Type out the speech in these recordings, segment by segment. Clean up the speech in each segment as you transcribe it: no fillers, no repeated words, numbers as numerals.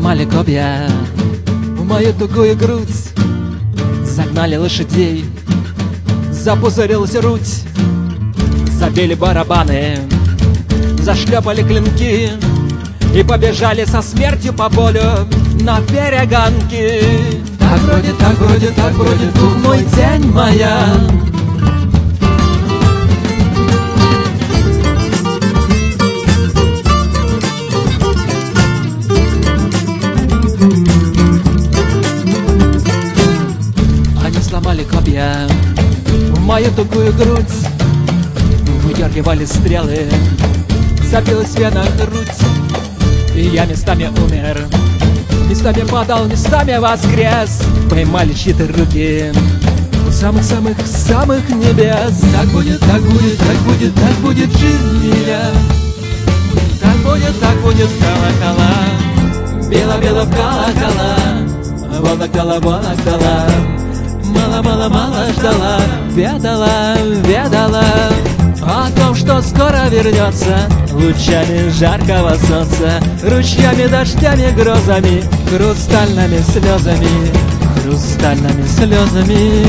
сломали копья в мою тугую грудь, загнали лошадей, запузырилась руть, забили барабаны, зашлепали клинки и побежали со смертью по полю на перегонки. Так бродит, так бродит, так бродит думой тень моя. Они сломали копья в мою тугую грудь, выдергивали стрелы, забилась вена грудь, и я местами умер, местами падал, местами воскрес. Поймали чьи-то руки у самых-самых-самых небес. Так будет, так будет, так будет, так будет жизнь моя. Так будет колокола, бело-бело в колокола. Волок дала, волок дала, мало-мало-мало ждала, ведала, ведала о том, что скоро вернется лучами жаркого солнца, ручьями, дождями, грозами, хрустальными слезами, хрустальными слезами.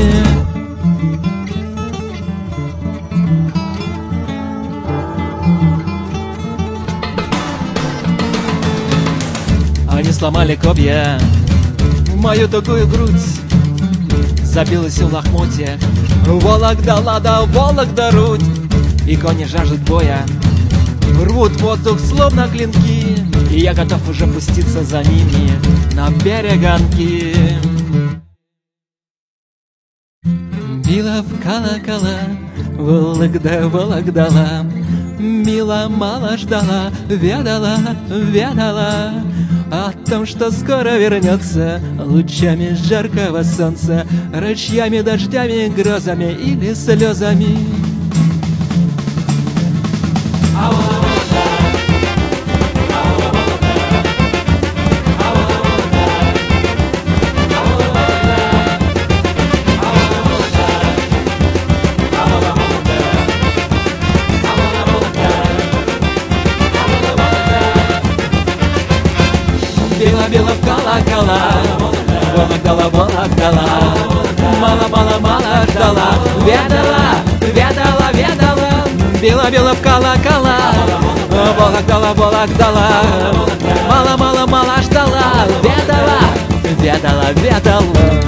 Они сломали копья в мою тугую грудь, забилась в лохмотья, Вологда, лада, Вологда, руть. И кони жаждут боя, рвут воздух словно клинки, и я готов уже пуститься за ними на перегонки. Била в колокола, Вологда, Вологдала, мила мало ждала, ведала, ведала о том, что скоро вернется лучами жаркого солнца, ручьями, дождями, грозами или слезами. Била-била в колокола, Вологдала, Вологдала, мало-мало-мало ждала, ведала, ведала, ведала. Била-била в колокола, Вологдала, Вологдала, мало-мало-мало ждала, ведала, ведала, ведала.